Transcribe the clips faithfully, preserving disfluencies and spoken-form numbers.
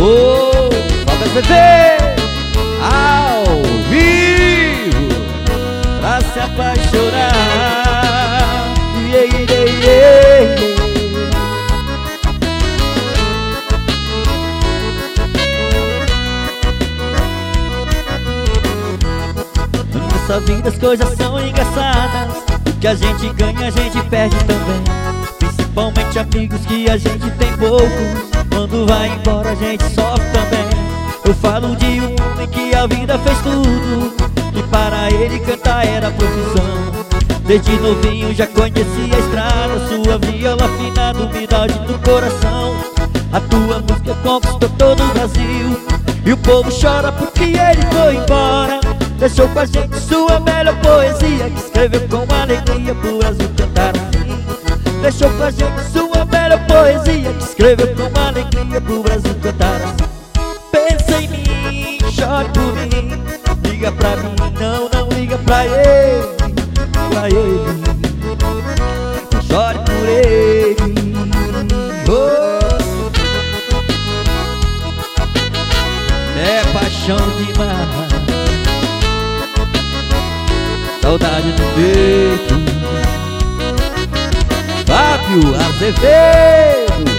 Oh, Falta C V ao vivo pra se apaixonar. Yeah, yeah, yeah. Nessa vida as coisas são engraçadas. O que a gente ganha a gente perde também. Principalmente amigos que a gente tem poucos. Quando vai embora a gente sofre também. Eu falo de um homem que a vida fez tudo, que para ele cantar era profissão. Desde novinho já conhecia a estrada, sua viola afinada, umidade no coração. A tua música conquistou todo o Brasil e o povo chora porque ele foi embora. Deixou com a gente sua melhor poesia, que escreveu com alegria pro Brasil cantar assim. Deixou com a gente sua melhor poesia, que escreveu com alegria pro Brasil cantar assim. Pensa em mim, chore por mim, liga pra mim, não, não liga pra ele, pra ele, chore por ele. Oh. É paixão demais, saudade no peito. Fábio Azevedo.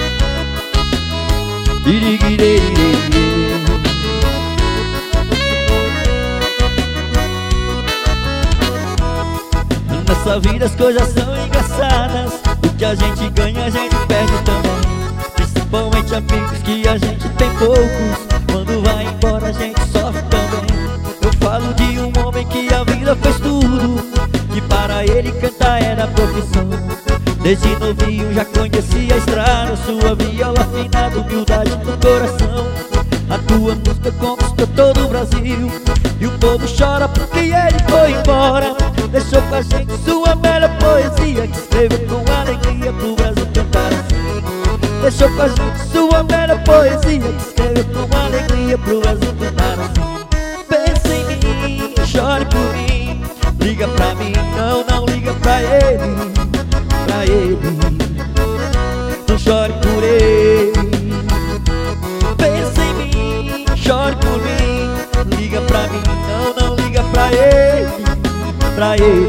Nessa vida as coisas são engraçadas. O que a gente ganha a gente perde também. Principalmente amigos que a gente tem poucos. Quando vai embora a gente sofre também. Eu falo de um homem que a vida fez tudo, que para ele cantar era profissão. Desde novinho já conhecia a estrada, sua viola afinada, humildade no coração. A tua música conquistou todo o Brasil e o povo chora porque ele foi embora. Deixou com a gente sua melhor poesia, que escreveu com alegria pro Brasil cantar assim. Deixou com a gente sua melhor poesia, que escreveu com alegria pro Brasil cantar assim. Pensa em mim, chore por mim, liga pra mim, não, não liga pra ele, pra ele, não chore por ele. Pensa em mim, chore por mim, liga pra mim, não, não liga pra ele, pra ele,